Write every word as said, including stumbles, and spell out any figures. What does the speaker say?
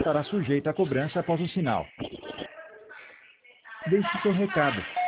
estará sujeita a cobrança após o sinal. Deixe seu recado.